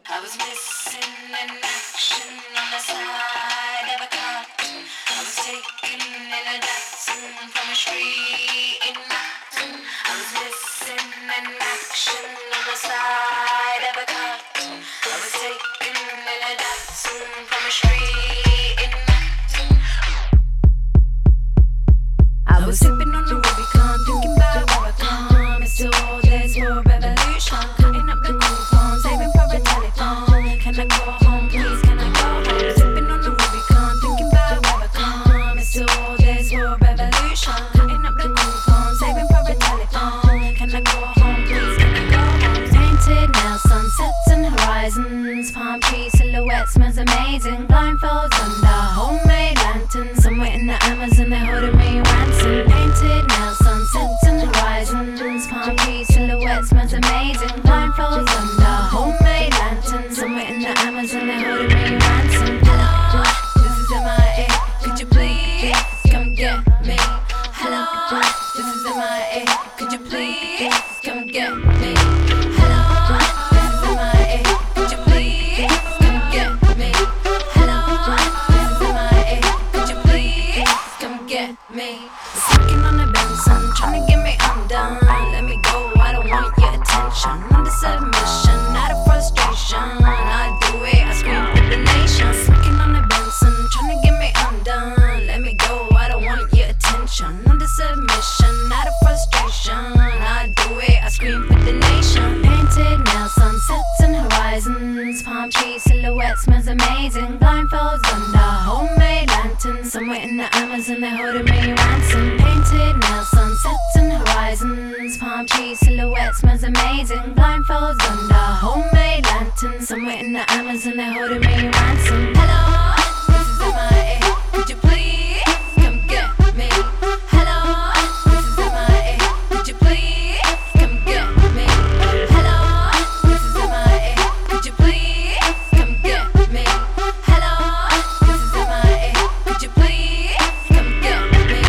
I was missing in action on the side of a car. I was taken in a Datsun from a street in Manhattan. I was missing in action on the side of a car. I was taken in a Datsun from a street in Manhattan. I was sipping on the Rubicon, thinking about where I come. It's still all this for a revolution. Cutting up the coupons, saving for a telephone. Can I go home, please? Can I go home? Sipping on the Rubicon, thinking about where I come. It's still all this for a revolution. Cutting up the coupons, saving for a telephone. Can I go home, please? Can I go home? Painted nails, sunsets and horizons. Palm tree silhouettes smells amazing. Blindfolds under homemade lanterns. Somewhere in the Amazon, they're holding me ransom. Painted nails, sunsets and horizons. Palm tree silhouettes smells amazing. Blindfolds under homemade lanterns. Somewhere in the Amazon, they're holding me ransom. Hello, this is MIA. Could you please come get me? Hello, this is MIA. Could you please come get me? Hello, this is MIA. Could you please come get me? Hello, this is MIA. Could you please come get me? Smoking on the Benson, trying to get me undone. Let me go, I don't want your attention. Under submission, out of frustration. I do it, I scream for the nation. Smoking on the Benson, trying to get me undone. Let me go, I don't want your attention. Under submission, out of frustration. I do it, I scream for the nation. Painted nails, sunsets and horizons. Palm tree silhouette smells amazing. Blindfolds under homemade lanterns. Somewhere in the Amazon, they're holding me ransom. Painted nails, sunsets and horizons. Palm tree silhouette smells amazing. Blindfolds under homemade lanterns. Somewhere in the Amazon, they're holding me ransom. Hello, this is MIA. Could you please come get me? Hello, this is MIA. Could you please come get me? Hello, this is MIA. Could you please come get me? Hello, this is MIA. Could you please come get me?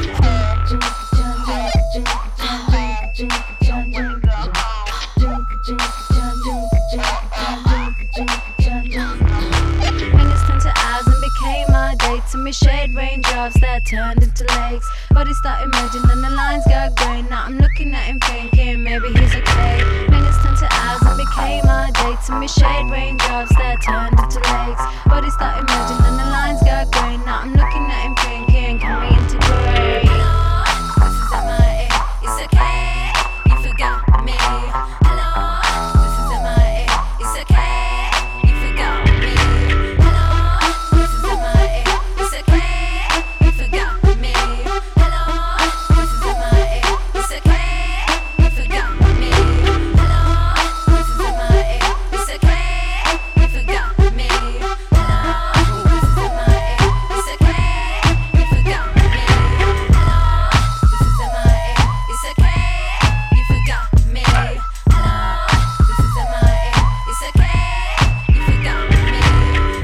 Minutes turned to hours and became my day. To me shade raindrops that turned into lakes. Bodies started merging and the lines got grey. Now I'm looking at him thinking maybe he's okay. Minutes turned to hours and became my day. To me shade raindrops that turned into lakes. Bodies started merging